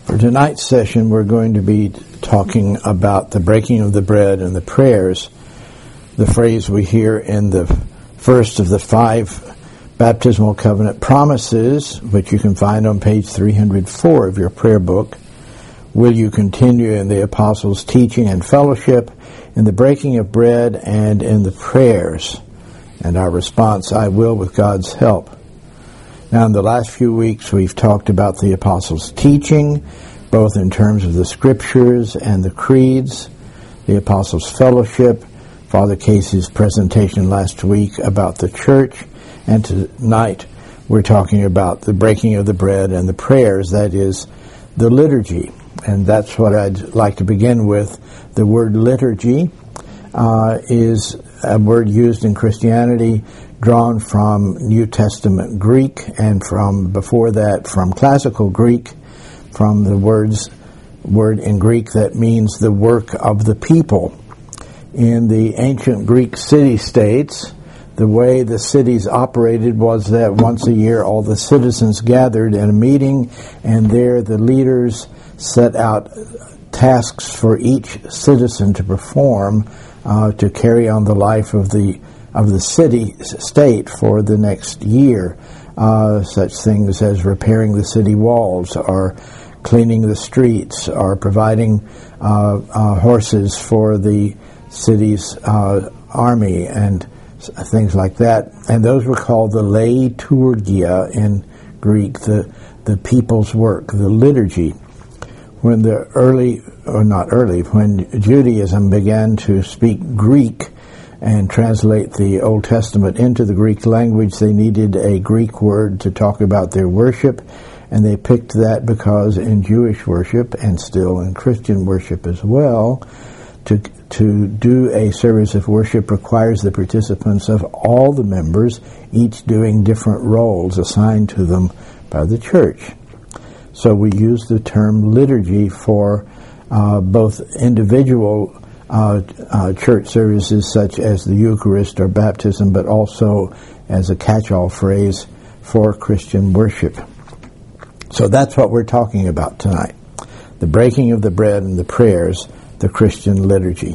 For tonight's session, we're going to be talking about the breaking of the bread and the prayers, the phrase we hear in the first of the 5 baptismal covenant promises, which you can find on page 304 of your prayer book. Will you continue in the apostles' teaching and fellowship, in the breaking of bread, and in the prayers? And our response, I will with God's help. Now, in the last few weeks, we've talked about the apostles' teaching, both in terms of the scriptures and the creeds, the apostles' fellowship, Father Casey's presentation last week about the church, and tonight we're talking about the breaking of the bread and the prayers, that is, the liturgy. And that's what I'd like to begin with. The word liturgy is a word used in Christianity, drawn from New Testament Greek, and from before that from classical Greek, from the word in Greek that means the work of the people. In the ancient Greek city-states, the way the cities operated was that once a year all the citizens gathered in a meeting, and there the leaders set out tasks for each citizen to perform to carry on the life of the city-state for the next year. Such things as repairing the city walls, or cleaning the streets, or providing horses for the city's army, and things like that. And those were called the liturgia in Greek, the people's work, the liturgy. When when Judaism began to speak Greek and translate the Old Testament into the Greek language, they needed a Greek word to talk about their worship, and they picked that because in Jewish worship, and still in Christian worship as well, to do a service of worship requires the participants of all the members, each doing different roles assigned to them by the church. So we use the term liturgy for both individual church services such as the Eucharist or baptism, but also as a catch-all phrase for Christian worship. So that's what we're talking about tonight. The breaking of the bread and the prayers, the Christian liturgy.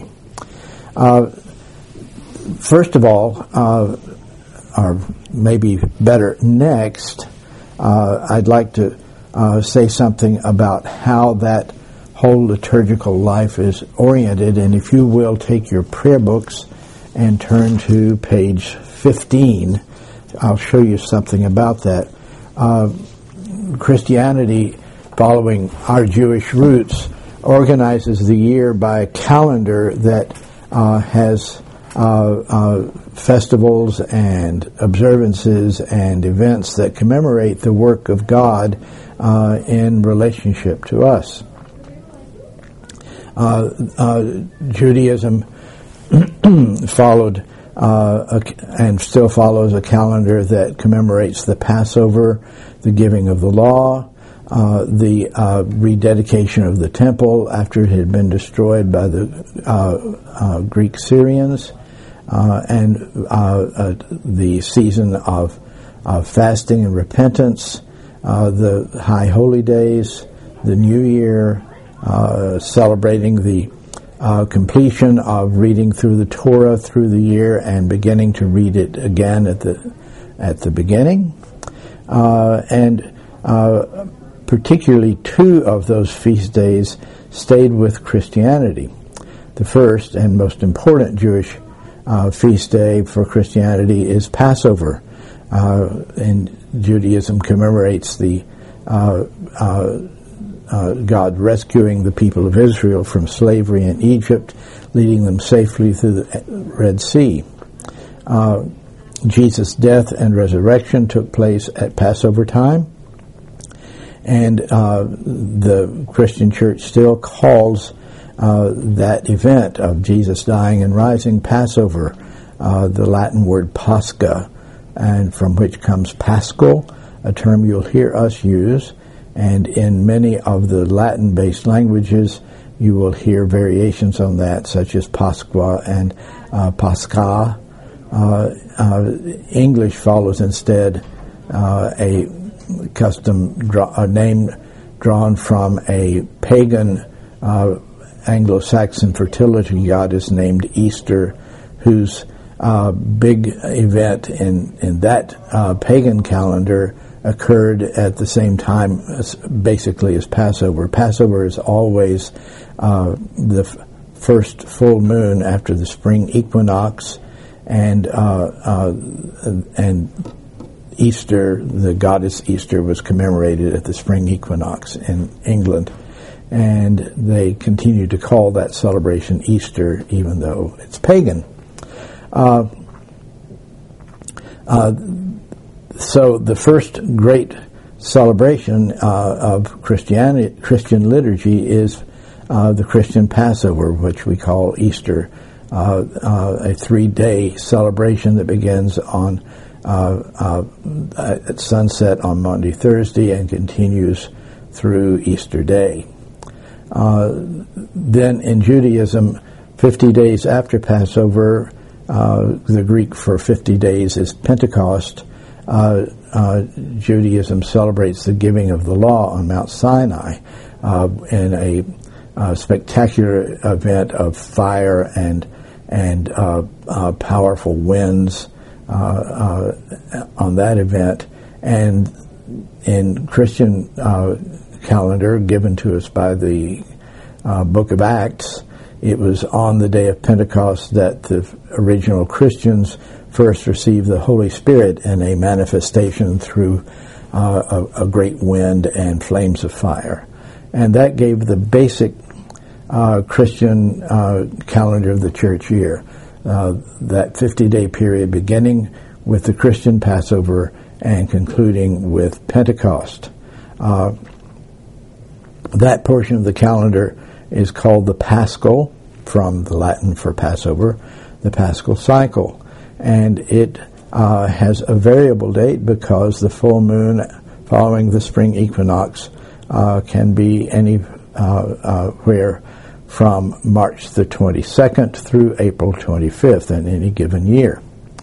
First of all, or maybe better next, I'd like to say something about how that whole liturgical life is oriented. And if you will, take your prayer books and turn to page 15. I'll show you something about that. Christianity, following our Jewish roots, organizes the year by a calendar that has festivals and observances and events that commemorate the work of God in relationship to us. Judaism followed and still follows a calendar that commemorates the Passover, the giving of the law, the rededication of the temple after it had been destroyed by the Greek Syrians, and the season of fasting and repentance, the high holy days, the New Year, celebrating the completion of reading through the Torah through the year and beginning to read it again at the beginning, and particularly 2 of those feast days stayed with Christianity. The first and most important Jewish feast day for Christianity is Passover. And Judaism commemorates the God rescuing the people of Israel from slavery in Egypt, leading them safely through the Red Sea. Jesus' death and resurrection took place at Passover time, and the Christian church still calls that event of Jesus dying and rising Passover, the Latin word Pascha, and from which comes Paschal, a term you'll hear us use. And in many of the Latin-based languages, you will hear variations on that, such as Pasqua and Pascha. English follows instead a custom name drawn from a pagan Anglo-Saxon fertility goddess named Easter, whose big event in that pagan calendar occurred at the same time, basically, as Passover. Passover is always the first full moon after the spring equinox, and Easter, the goddess Easter, was commemorated at the spring equinox in England. And they continue to call that celebration Easter, even though it's pagan. So the first great celebration of Christian liturgy is the Christian Passover, which we call Easter, a 3-day celebration that begins on at sunset on Maundy Thursday and continues through Easter Day. Then in Judaism, 50 days after Passover, the Greek for 50 days is Pentecost. Judaism celebrates the giving of the law on Mount Sinai in a spectacular event of fire and powerful winds on that event. And in Christian calendar given to us by the Book of Acts, it was on the day of Pentecost that the original Christians first received the Holy Spirit in a manifestation through a great wind and flames of fire. And that gave the basic Christian calendar of the church year, that 50-day period beginning with the Christian Passover and concluding with Pentecost. That portion of the calendar is called the Paschal, from the Latin for Passover, the Paschal cycle. And it has a variable date because the full moon following the spring equinox can be anywhere from March the 22nd through April 25th in any given year.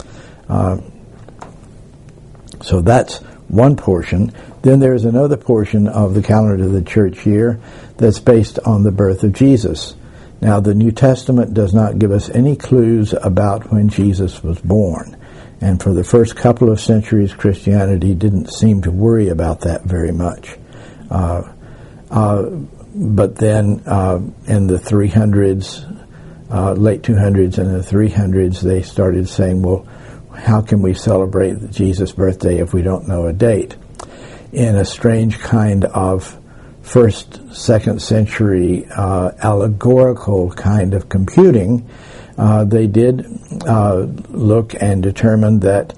So that's one portion. Then there's another portion of the calendar of the church year that's based on the birth of Jesus. Now, the New Testament does not give us any clues about when Jesus was born. And for the first couple of centuries, Christianity didn't seem to worry about that very much. But then in the 300s, late 200s and the 300s, they started saying, well, how can we celebrate Jesus' birthday if we don't know a date? In a strange kind of first, second century allegorical kind of computing, they did look and determine that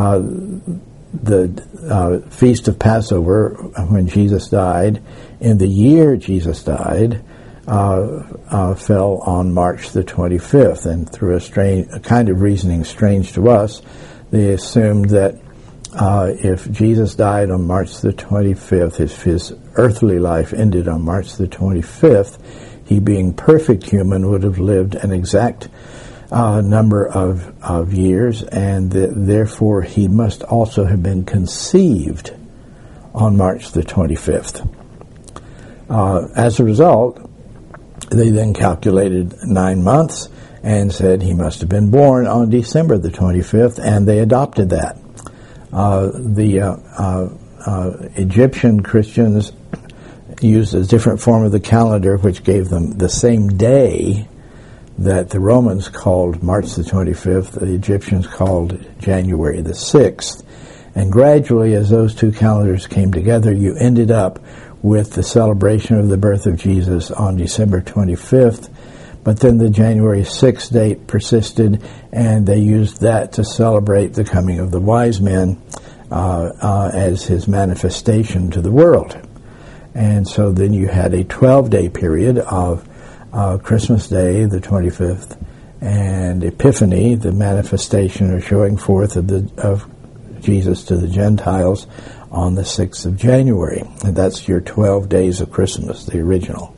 the Feast of Passover, when Jesus died, in the year Jesus died, fell on March the 25th. And through a kind of reasoning strange to us, they assumed that if Jesus died on March the 25th, if his earthly life ended on March the 25th, he, being perfect human, would have lived an exact number of years, and therefore he must also have been conceived on March the 25th. As a result, they then calculated 9 months and said he must have been born on December the 25th, and they adopted that. The Egyptian Christians used a different form of the calendar, which gave them the same day that the Romans called March the 25th, the Egyptians called January the 6th. And gradually, as those two calendars came together, you ended up with the celebration of the birth of Jesus on December 25th. But then the January 6th date persisted, and they used that to celebrate the coming of the wise men as his manifestation to the world. And so then you had a 12-day period of Christmas Day, the 25th, and Epiphany, the manifestation or showing forth of Jesus to the Gentiles, on the 6th of January. And that's your 12 days of Christmas, the original.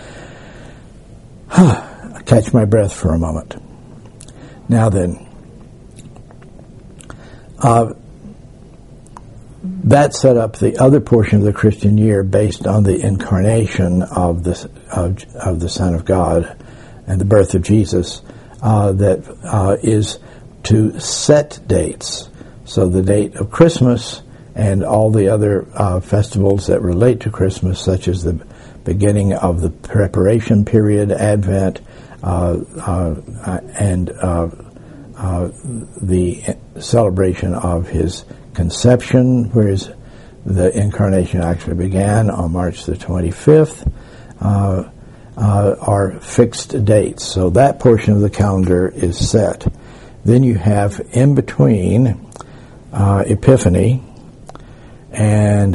Catch my breath for a moment. Now then, that set up the other portion of the Christian year based on the incarnation of the Son of God and the birth of Jesus, that is to set dates. So the date of Christmas and all the other festivals that relate to Christmas, such as the beginning of the preparation period, Advent, and the celebration of his conception, whereas the incarnation actually began on March the 25th, are fixed dates. So that portion of the calendar is set. Then you have in between Epiphany and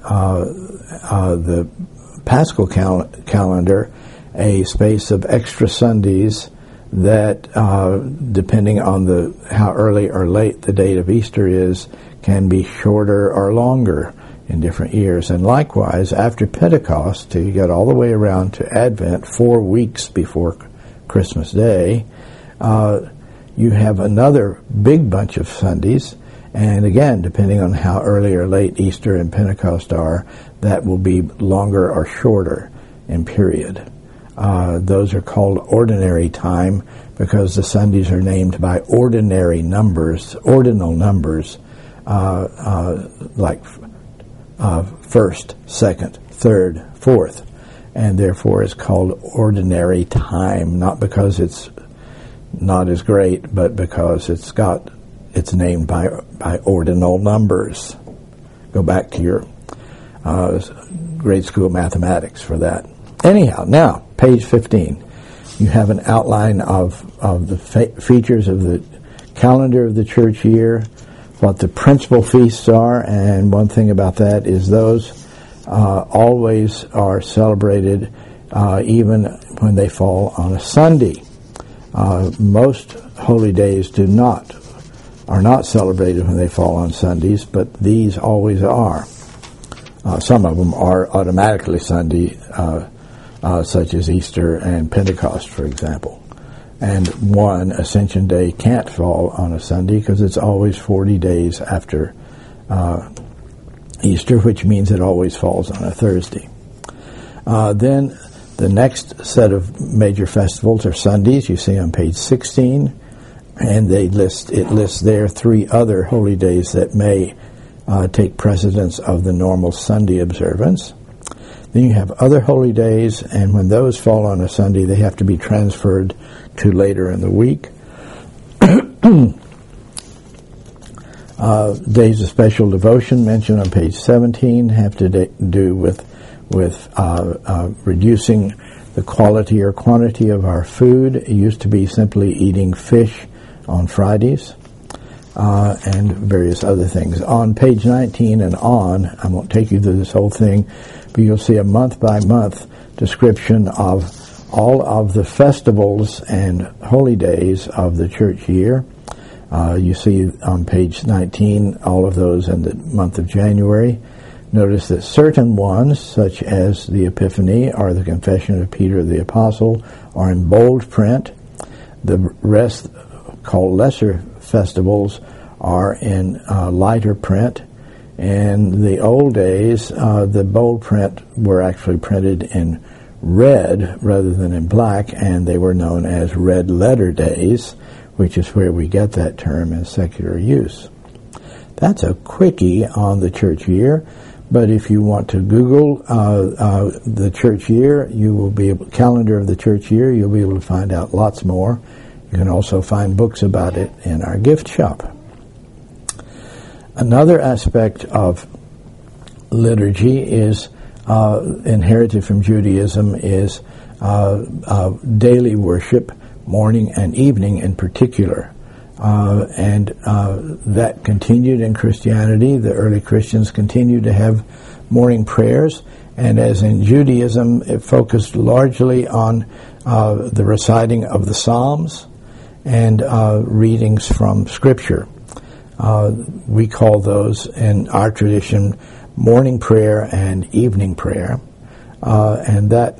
the Paschal calendar, a space of extra Sundays that, depending on how early or late the date of Easter is, can be shorter or longer in different years. And likewise, after Pentecost, till you get all the way around to Advent, 4 weeks before Christmas Day, you have another big bunch of Sundays. And again, depending on how early or late Easter and Pentecost are, that will be longer or shorter in period. Those are called ordinary time because the Sundays are named by ordinal numbers, like first, second, third, fourth, and therefore it's called ordinary time, not because it's not as great, but because it's named by ordinal numbers. Go back to your grade school mathematics for that. Anyhow, now, page 15. You have an outline of the features of the calendar of the church year, what the principal feasts are, and one thing about that is those always are celebrated even when they fall on a Sunday. Most holy days are not celebrated when they fall on Sundays, but these always are. Some of them are automatically Sunday, such as Easter and Pentecost, for example. And one, Ascension Day, can't fall on a Sunday because it's always 40 days after Easter, which means it always falls on a Thursday. Then the next set of major festivals are Sundays, you see on page 16, and it lists there 3 other holy days that may take precedence of the normal Sunday observance. Then you have other holy days, and when those fall on a Sunday, they have to be transferred to later in the week. Days of special devotion mentioned on page 17 have to do with reducing the quality or quantity of our food. It used to be simply eating fish on Fridays, and various other things. On page 19 and on, I won't take you through this whole thing, but you'll see a month-by-month description of all of the festivals and holy days of the church year. You see on page 19 all of those in the month of January. Notice that certain ones, such as the Epiphany or the Confession of Peter the Apostle, are in bold print. The rest, called lesser festivals, are in lighter print. In the old days, the bold print were actually printed in red rather than in black, and they were known as red letter days, which is where we get that term in secular use. That's a quickie on the church year, but if you want to Google the church year, you will be able, calendar of the church year, you'll be able to find out lots more. You can also find books about it in our gift shop. Another aspect of liturgy is inherited from Judaism is daily worship, morning and evening in particular. And that continued in Christianity. The early Christians continued to have morning prayers, and as in Judaism, it focused largely on the reciting of the Psalms and readings from Scripture. We call those, in our tradition, morning prayer and evening prayer. And that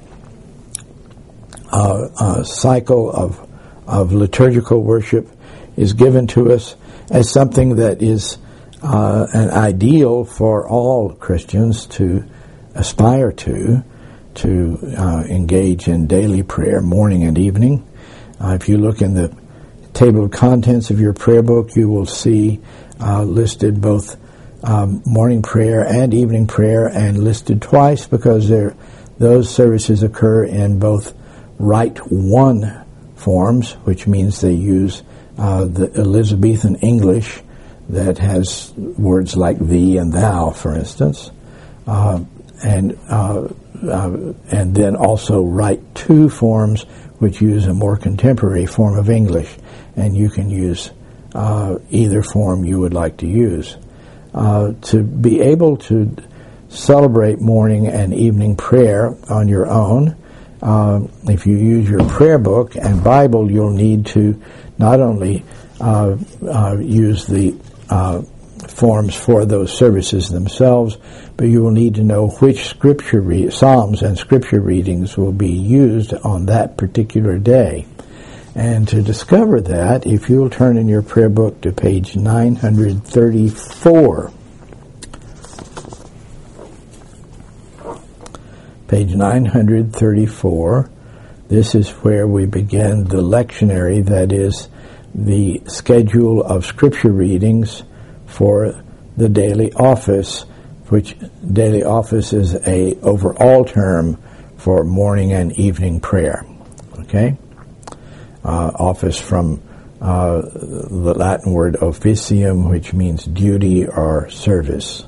cycle of liturgical worship is given to us as something that is an ideal for all Christians to aspire to engage in daily prayer, morning and evening. If you look in the table of contents of your prayer book, you will see listed both morning prayer and evening prayer, and listed twice because those services occur in both Rite 1 forms, which means they use the Elizabethan English that has words like thee and thou, for instance, and then also Rite 2 forms, which use a more contemporary form of English, and you can use either form you would like to use. To be able to celebrate morning and evening prayer on your own, if you use your prayer book and Bible, you'll need to not only use the forms for those services themselves, but you will need to know which Psalms and Scripture readings will be used on that particular day. And to discover that, if you'll turn in your prayer book to page 934, page 934, this is where we begin the lectionary, that is, the schedule of Scripture readings for the daily office, which daily office is a overall term for morning and evening prayer. Okay? Office from the Latin word officium, which means duty or service.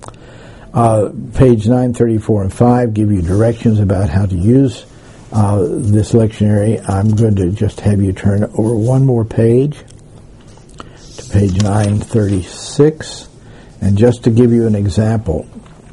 Page 934 and 5 give you directions about how to use this lectionary. I'm going to just have you turn over one more page to page 936, and just to give you an example,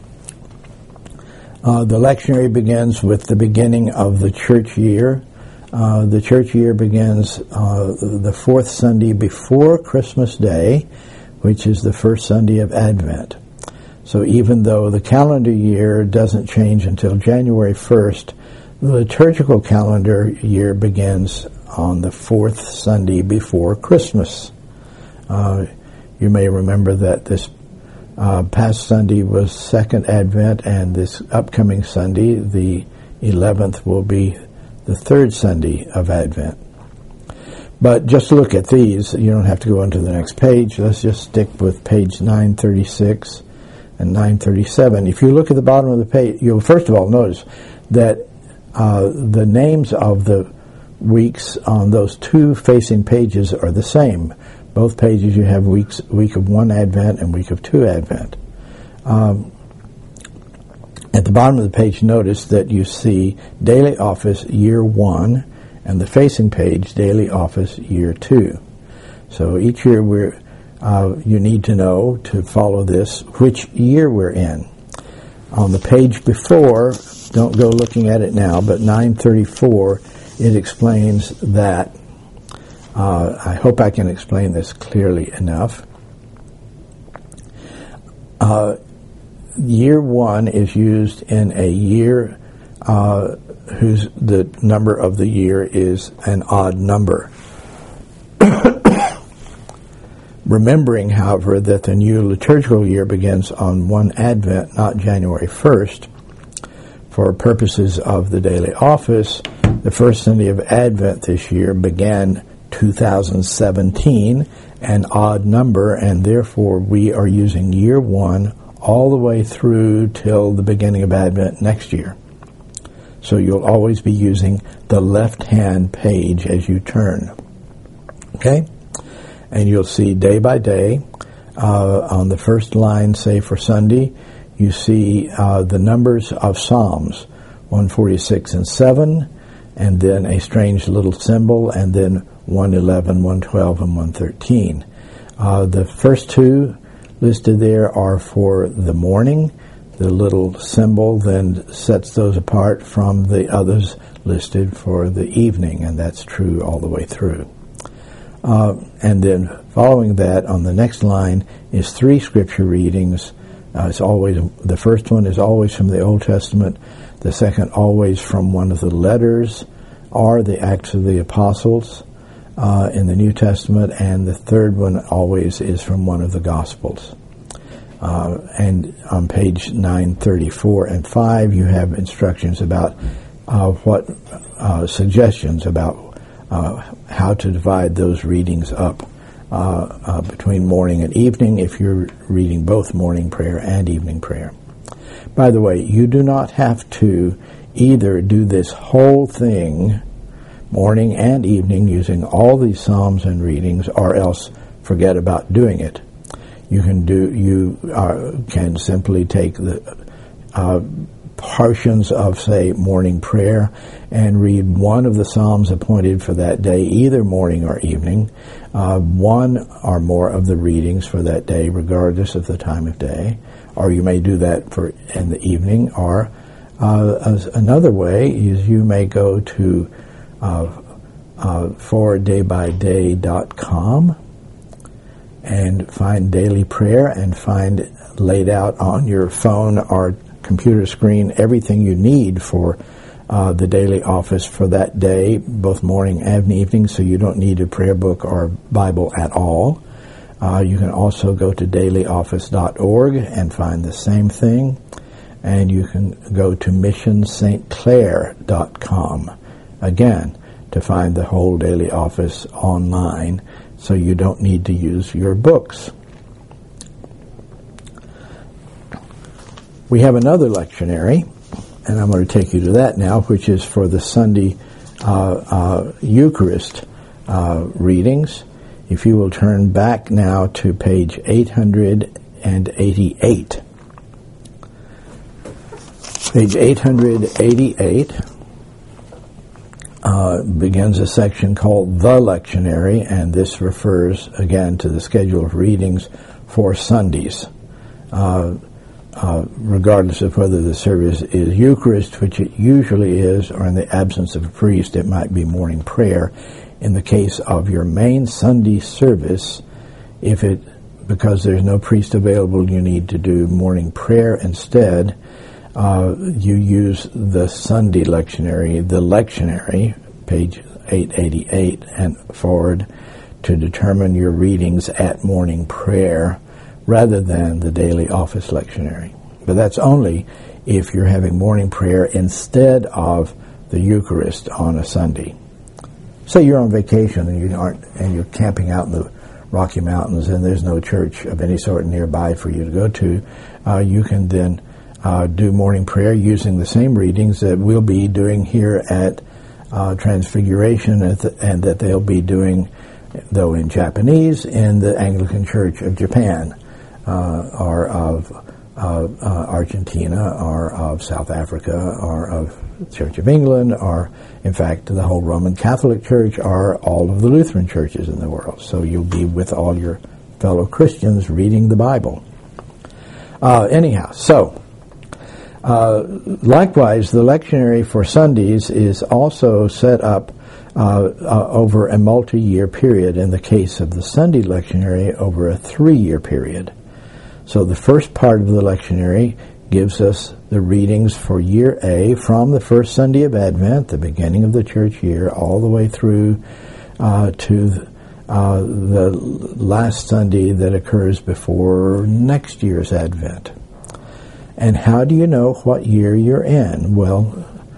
the lectionary begins with the beginning of the church year. The church year begins the fourth Sunday before Christmas Day, which is the first Sunday of Advent. So even though the calendar year doesn't change until January 1st, the liturgical calendar year begins on the fourth Sunday before Christmas. You may remember that this past Sunday was Second Advent, and this upcoming Sunday, the 11th, will be the third Sunday of Advent. But just look at these. You don't have to go on to the next page. Let's just stick with page 936 and 937. If you look at the bottom of the page, you'll first of all notice that the names of the weeks on those two facing pages are the same. Both pages you have week of 1 Advent and week of 2 Advent. At the bottom of the page, notice that you see Daily Office Year 1 and the facing page Daily Office Year 2. So each year you need to know, to follow this, which year we're in. On the page before, don't go looking at it now, but 934, it explains that. I hope I can explain this clearly enough. Year 1 is used in a year whose the number of the year is an odd number. Remembering, however, that the new liturgical year begins on 1 Advent, not January 1st, for purposes of the daily office, the first Sunday of Advent this year began 2017, an odd number, and therefore we are using year 1 all the way through till the beginning of Advent next year. So you'll always be using the left-hand page as you turn. Okay? And you'll see day by day, on the first line, say for Sunday, you see the numbers of Psalms, 146 and 7, and then a strange little symbol, and then 111, 112, and 113. The first two listed there are for the morning. The little symbol then sets those apart from the others listed for the evening, and that's true all the way through. And then following that, on the next line, is 3 scripture readings. It's always, the first one is always from the Old Testament, the second always from one of the letters or the Acts of the Apostles in the New Testament, and the third one always is from one of the Gospels. And on page 934 and 5, you have instructions about suggestions about how to divide those readings up between morning and evening if you're reading both morning prayer and evening prayer. By the way, you do not have to either do this whole thing, morning and evening, using all these psalms and readings, or else forget about doing it. You can simply take the portions of, say, morning prayer and read one of the psalms appointed for that day, either morning or evening, one or more of the readings for that day, regardless of the time of day. Or you may do that in the evening. Or another way is you may go to fordaybyday.com and find daily prayer and find laid out on your phone or computer screen everything you need for the daily office for that day, both morning and evening, so you don't need a prayer book or Bible at all. You can also go to dailyoffice.org and find the same thing, and you can go to missionstclair.com again to find the whole daily office online, so you don't need to use your books. We have another lectionary, and I'm going to take you to that now, which is for the Sunday Eucharist readings. If you will turn back now to page 888. Page 888 begins a section called The Lectionary, and this refers again to the schedule of readings for Sundays. Regardless of whether the service is Eucharist, which it usually is, or in the absence of a priest, it might be morning prayer. In the case of your main Sunday service, because there's no priest available, you need to do morning prayer instead. You use the Sunday lectionary, the lectionary, page 888 and forward, to determine your readings at morning prayer, rather than the daily office lectionary. But that's only if you're having morning prayer instead of the Eucharist on a Sunday. Say you're on vacation and you're camping out in the Rocky Mountains and there's no church of any sort nearby for you to go to. You can then do morning prayer using the same readings that we'll be doing here at Transfiguration and that they'll be doing, though in Japanese, in the Anglican Church of Japan. Or of Argentina, or of South Africa, or of the Church of England, or, in fact, the whole Roman Catholic Church, or all of the Lutheran churches in the world. So you'll be with all your fellow Christians reading the Bible. Likewise, the lectionary for Sundays is also set up over a multi-year period. In the case of the Sunday lectionary, over a 3-year period. So the first part of the lectionary gives us the readings for year A from the first Sunday of Advent, the beginning of the church year, all the way through to the last Sunday that occurs before next year's Advent. And how do you know what year you're in? Well,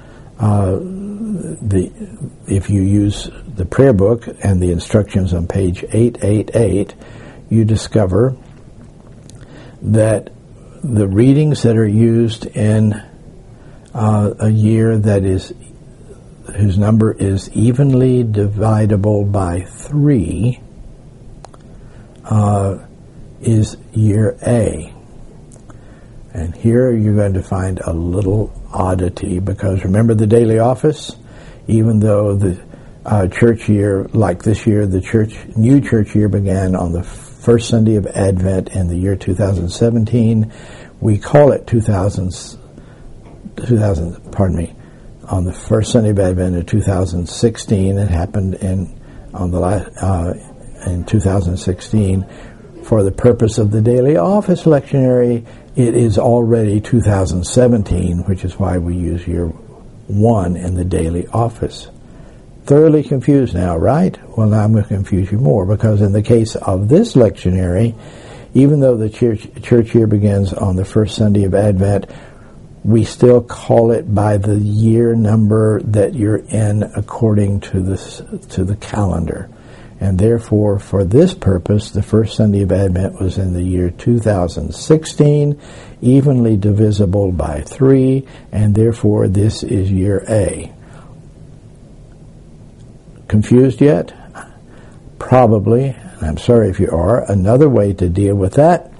if you use the prayer book and the instructions on page 888, you discover that the readings that are used in a year whose number is evenly dividable by 3 is year A. And here you're going to find a little oddity, because remember the daily office? Even though the church year, like this year, the new church year began on the first Sunday of Advent in the year 2017. We call it on the first Sunday of Advent in 2016. It happened in 2016. For the purpose of the daily office lectionary, it is already 2017, which is why we use year 1 in the daily office. Thoroughly confused now, right? Well, now I'm going to confuse you more, because in the case of this lectionary, even though the church year begins on the first Sunday of Advent, we still call it by the year number that you're in according to the calendar. And therefore, for this purpose, the first Sunday of Advent was in the year 2016, evenly divisible by 3, and therefore this is year A. Confused yet? Probably. I'm sorry if you are. Another way to deal with that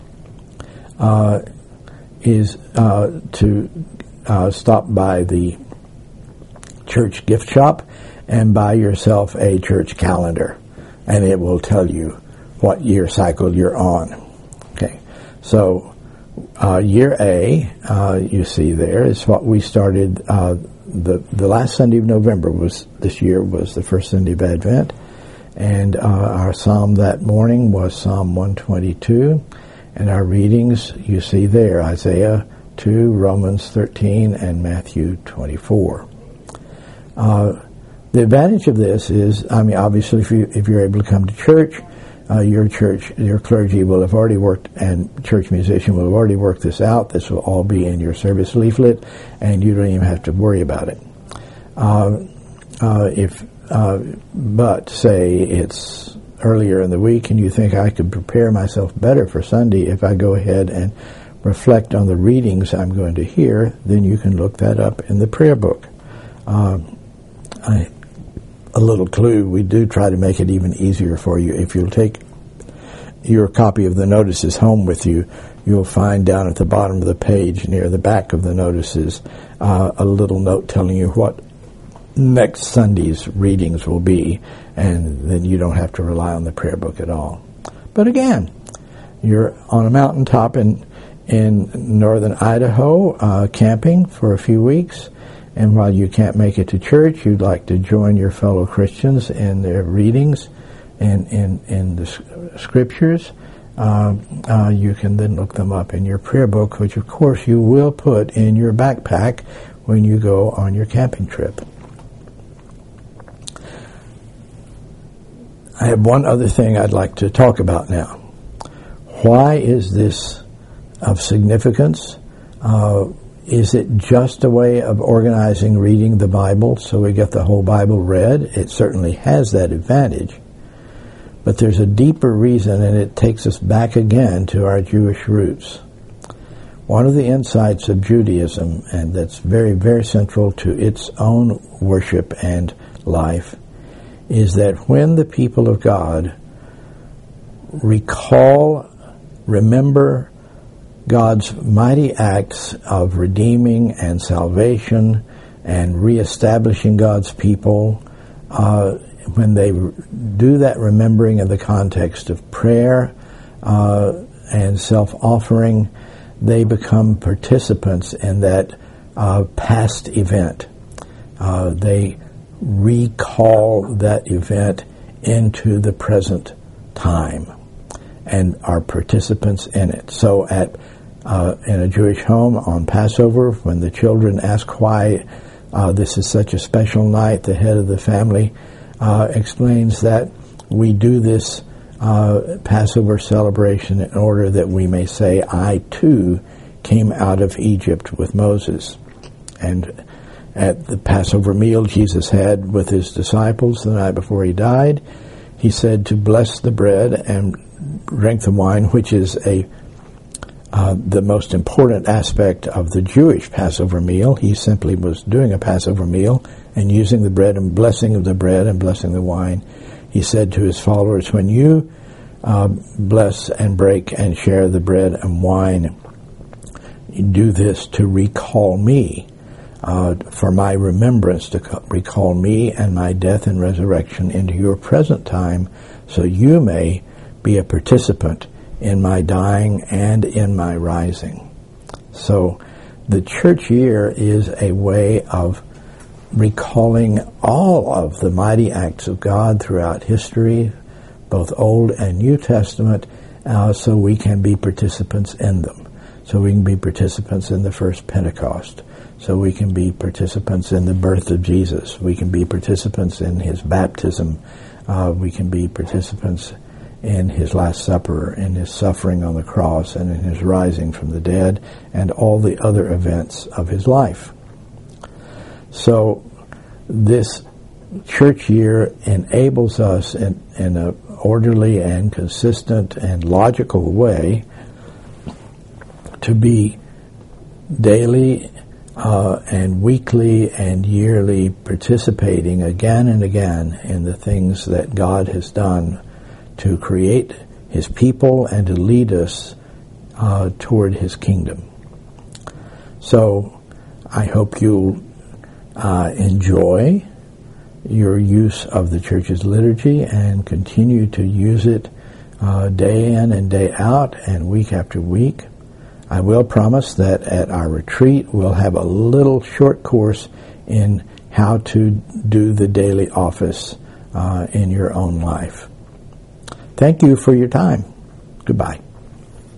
is to stop by the church gift shop and buy yourself a church calendar, and it will tell you what year cycle you're on. Okay, so year A, you see there, is what we started. The last Sunday of November this year was the first Sunday of Advent, and our psalm that morning was Psalm 122. And our readings, you see there, Isaiah 2, Romans 13, and Matthew 24. The advantage of this is, obviously, if you're able to come to church, your clergy will have already worked, and church musician will have already worked this out. This will all be in your service leaflet, and you don't even have to worry about it. But say it's earlier in the week and you think I could prepare myself better for Sunday if I go ahead and reflect on the readings I'm going to hear, then you can look that up in the prayer book. A little clue, we do try to make it even easier for you. If you'll take your copy of the notices home with you, you'll find down at the bottom of the page near the back of the notices a little note telling you what next Sunday's readings will be, and then you don't have to rely on the prayer book at all. But again, you're on a mountaintop in northern Idaho camping for a few weeks, and while you can't make it to church, you'd like to join your fellow Christians in their readings and in the scriptures. You can then look them up in your prayer book, which of course you will put in your backpack when you go on your camping trip. I have one other thing I'd like to talk about now. Why is this of significance? Is it just a way of organizing reading the Bible so we get the whole Bible read? It certainly has that advantage. But there's a deeper reason, and it takes us back again to our Jewish roots. One of the insights of Judaism, and that's very, very central to its own worship and life, is that when the people of God remember God's mighty acts of redeeming and salvation and reestablishing God's people, when they do that remembering in the context of prayer and self-offering, they become participants in that past event. They recall that event into the present time and are participants in it. So in a Jewish home on Passover, when the children ask why this is such a special night, the head of the family explains that we do this Passover celebration in order that we may say, I too came out of Egypt with Moses. And at the Passover meal Jesus had with his disciples the night before he died, he said to bless the bread and drink the wine, which is the most important aspect of the Jewish Passover meal. He simply was doing a Passover meal and using the bread and blessing of the bread and blessing the wine. He said to his followers, when you bless and break and share the bread and wine, you do this to recall me, for my remembrance, to recall me and my death and resurrection into your present time, so you may be a participant in my dying and in my rising. So the church year is a way of recalling all of the mighty acts of God throughout history, both Old and New Testament, so we can be participants in them. So we can be participants in the first Pentecost. So we can be participants in the birth of Jesus. We can be participants in his baptism. We can be participants in his Last Supper, in his suffering on the cross, and in his rising from the dead, and all the other events of his life. So this church year enables us in an orderly and consistent and logical way to be daily and weekly and yearly participating again and again in the things that God has done to create his people and to lead us toward his kingdom. So I hope you enjoy your use of the church's liturgy and continue to use it day in and day out and week after week. I will promise that at our retreat we'll have a little short course in how to do the daily office in your own life. Thank you for your time. Goodbye.